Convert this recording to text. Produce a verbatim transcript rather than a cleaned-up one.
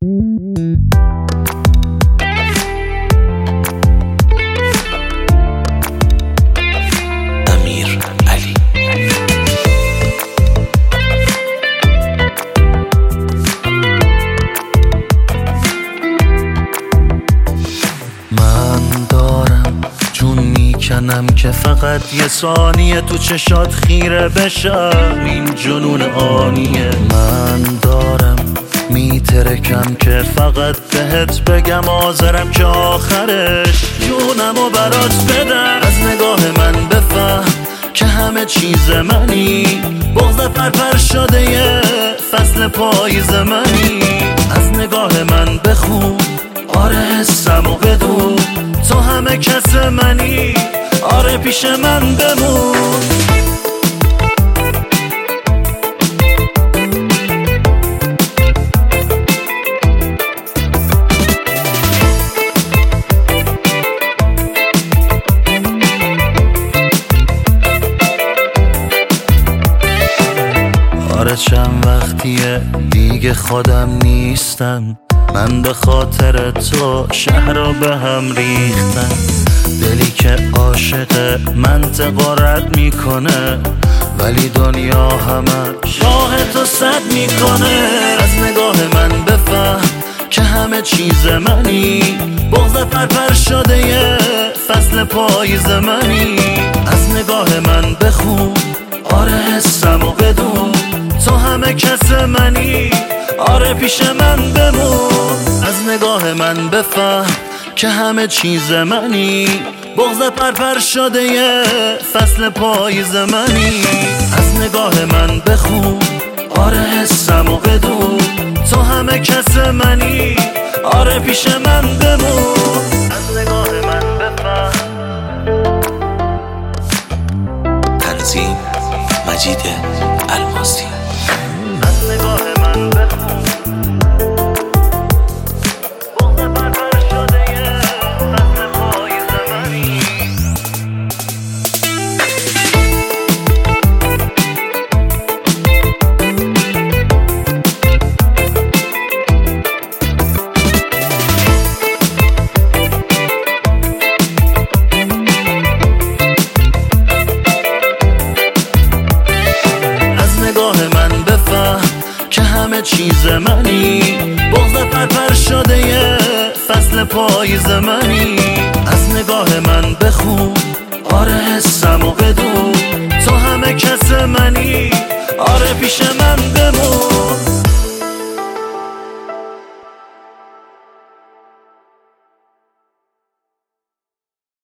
امیر علی. من دارم جون میکنم که فقط یه ثانیه تو چشات خیره بشم، این جنون آنیه. من دارم میترکم که فقط بهت بگم حاضرم که آخرش جونمو برات بدم. از نگاه من بفهم که همه چیز منی، بغض پرپر شده یه فصل پاییز منی. از نگاه من بخون آره حسمو بدون، تو همه کس منی، آره پیش من بمون. آره چند وقتیه دیگه خودم نیستم، من به خاطر تو شهر رو به هم ریختم. دلی که عاشق منطقه رد میکنه، ولی دنیا همه راه تو سد میکنه. از نگاه من بفهم که همه چیز منی، بغض پرپر شده یه فصل پاییز منی. از نگاه من بخون آره حسمو بدون، تو همه کس منی، آره پیش من بمون. از نگاه من بفهم که همه چیز منی، بغض پرپر شده یه فصل پاییز منی. از نگاه من بخون آره حسمو بدون، تو همه کس منی، آره پیش من بمون. از نگاه من بفهم. تنظیم مجید الماسی. از نگاه من بخون بغض پرپر شده یه فصل پاییز منی. همه چیز منی، بغض پرپر شده یه فصل پاییز منی. از نگاه من بخون آره